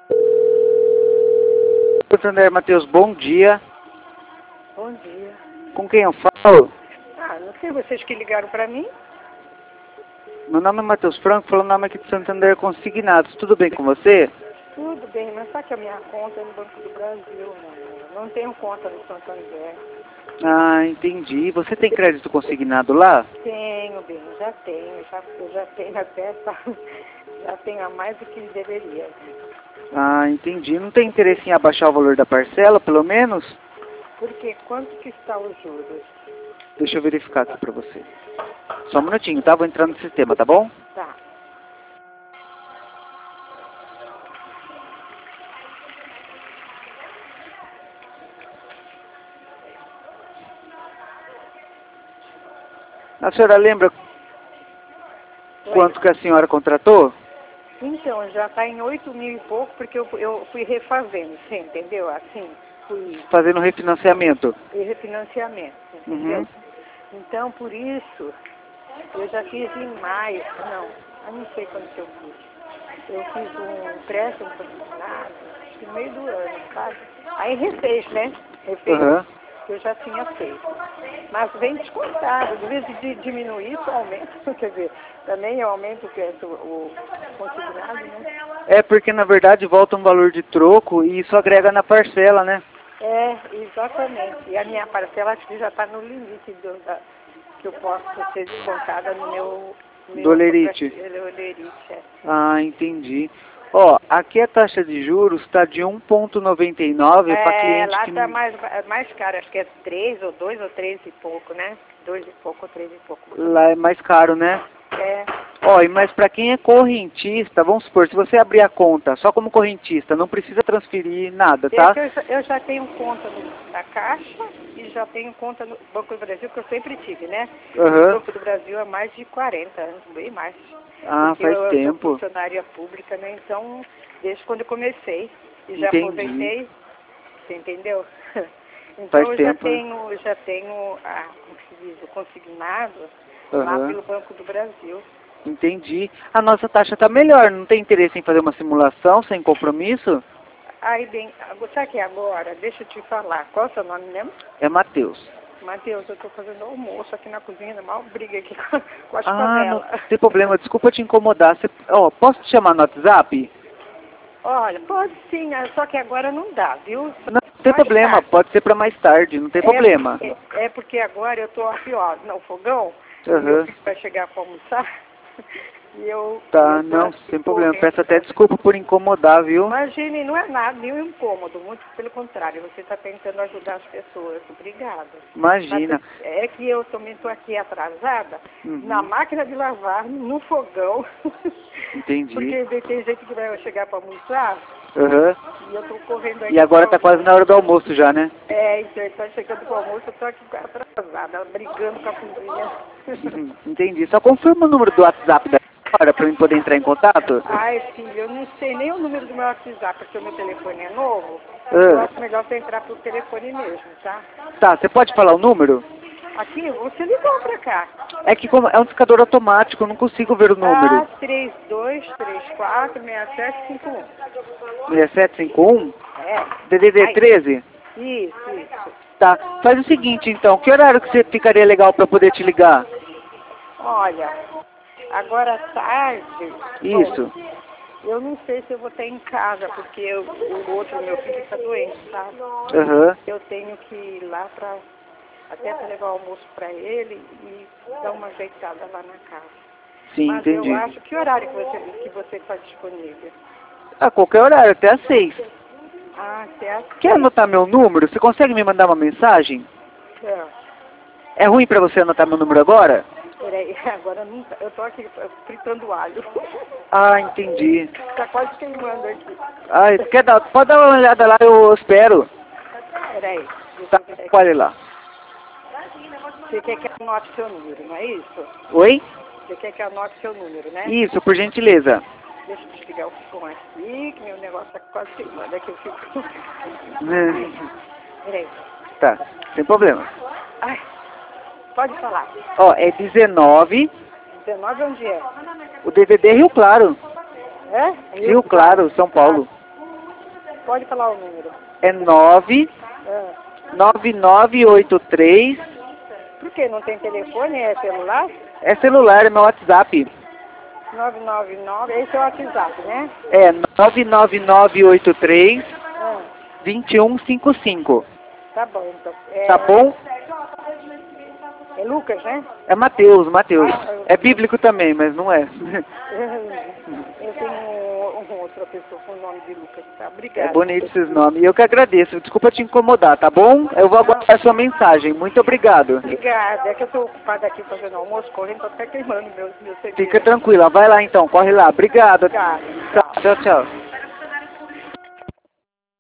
Santander, Matheus, bom dia. Bom dia. Com quem eu falo? Ah, não sei, vocês que ligaram pra mim? Meu nome é Matheus Franco, falando nome aqui de Santander Consignados. Tudo bem com você? Tudo bem, mas só que a minha conta é no Banco do Brasil, não tenho conta no Santander. Ah, entendi. Você tem crédito consignado lá? Tenho, bem, já tenho, eu já tenho até, já tenho a mais do que deveria. Ah, entendi. Não tem interesse em abaixar o valor da parcela, pelo menos? Porque quanto que está os juros? Deixa eu verificar aqui pra você. Só um minutinho, tá? Vou entrar no sistema, tá bom? Tá. A senhora lembra quanto que a senhora contratou? Então, já está em 8 mil e pouco, porque eu fui refazendo, você entendeu? Assim, fui Fazendo refinanciamento. refinanciamento, entendeu? Uhum. Então, por isso, eu já fiz em maio, não, eu não sei quando que eu fiz. Eu fiz um empréstimo consignado no meio do ano, sabe? Aí refez, né? Refez, Aham. que eu já tinha feito. Mas vem descontado, de vez de diminuir, isso aumenta, quer dizer, também eu aumento o consignado, né? É porque, na verdade, volta um valor de troco e isso agrega na parcela, né? É, exatamente. E a minha parcela acho que já está no limite que eu posso ser descontada no meu Do Olerite. Olerite, é. Ah, entendi. Ó, aqui a taxa de juros está de 1,99 para cliente Lá que... está mais caro, acho que é 3 ou 2 ou 3 e pouco, né? 2 e pouco ou 3 e pouco. Lá é mais caro, né? É, Ó, mas para quem é correntista, vamos supor, se você abrir a conta só como correntista, não precisa transferir nada, tá? eu já tenho conta na Caixa e já tenho conta no Banco do Brasil, que eu sempre tive, né? No Aham. Banco do Brasil há mais de 40 anos, bem mais. Ah, Porque faz eu sou tempo. funcionária pública, né? Então, desde quando eu comecei. E já Entendi. aposentei, você entendeu? Então Faz eu tempo, né? já tenho como se diz, o consignado lá Aham. pelo Banco do Brasil. Entendi. A nossa taxa tá melhor, não tem interesse em fazer uma simulação sem compromisso? Aí bem, sabe que agora, deixa eu te falar, qual é o seu nome mesmo? É Matheus. Matheus, eu estou fazendo almoço aqui na cozinha, mal briga aqui com as Ah, não panelas. tem problema, desculpa te incomodar. Ó, posso te chamar no WhatsApp? Olha, pode sim, só que agora não dá, viu? Não tem Mais problema, tarde. pode ser para mais tarde, não tem problema. É porque agora eu estou aqui, ó, no fogão, e meu Aham. filho vai chegar para almoçar, e eu Tá, tô não, aqui sem problema. correndo Peço até pra... desculpa por incomodar, viu? Imagine, não é nada, nenhum incômodo, muito pelo contrário, você está tentando ajudar as pessoas, obrigada. Imagina. Mas é que eu também estou aqui atrasada, na Uhum. máquina de lavar, no fogão, Entendi. porque tem gente que vai chegar para almoçar, Aham. e eu estou correndo aqui. E agora tá quase na hora do almoço já, né? Então ele está chegando para o almoço, eu estou aqui atrasada, brigando com a cozinha. Entendi. Só confirma o número do WhatsApp da senhora para eu poder entrar em contato? Ai, filho, eu não sei nem o número do meu WhatsApp, porque o meu telefone é novo. Eu Ah. acho melhor você entrar pelo telefone mesmo, tá? Tá, você pode falar o número? Aqui, você ligou pra cá. É que como é um discador automático, eu não consigo ver o número. 32346751. 6751? É. DDD Aí. 13? Isso. Tá. Faz o seguinte, então. Que horário que você ficaria legal para poder te ligar? Olha, agora à tarde... Isso. Bom, eu não sei se eu vou estar em casa, porque o outro, meu filho, está doente, sabe? Aham. Eu tenho que ir lá até para levar o almoço para ele e dar uma ajeitada lá na casa. Sim, Mas entendi. eu acho, que horário que você está disponível? A qualquer horário, até às 6. Até às Quer 6. anotar meu número? Você consegue me mandar uma mensagem? É ruim pra você anotar meu número agora? Peraí, agora não tá. Eu tô aqui fritando alho. Ah, entendi. Tá quase queimando aqui. Ah, pode dar uma olhada lá, eu espero. Peraí, deixa Tá, eu ver aqui. olha lá. Você quer que eu anote seu número, não é isso? Oi? Você quer que eu anote seu número, né? Isso, por gentileza. Deixa eu desligar o som aqui, que meu negócio tá quase queimando. É que eu fico... Peraí. Tá, sem problema. Ai, pode falar. Ó, é 19, 19 onde é? o DVD Rio Claro. É? Rio Claro, São Paulo. Pode falar o número. É 99983. Por quê? Não tem telefone? É celular? É celular, é meu WhatsApp. 999, esse é o WhatsApp, né? É 99983 Ah, 2155. tá bom, então. Tá bom? É Lucas, né? É Mateus. É eu, bíblico também, mas não é. eu tenho outra pessoa com o nome de Lucas, tá? É Obrigada. bonito esses nomes. E eu que agradeço. Desculpa te incomodar, tá bom? Eu vou aguardar sua mensagem. Muito obrigado. Obrigada. É que eu estou ocupada aqui fazendo almoço, correndo, tô até queimando meu serviço. Fica tranquila. Vai lá então. Corre lá. Obrigado. Obrigada. Tchau, tchau.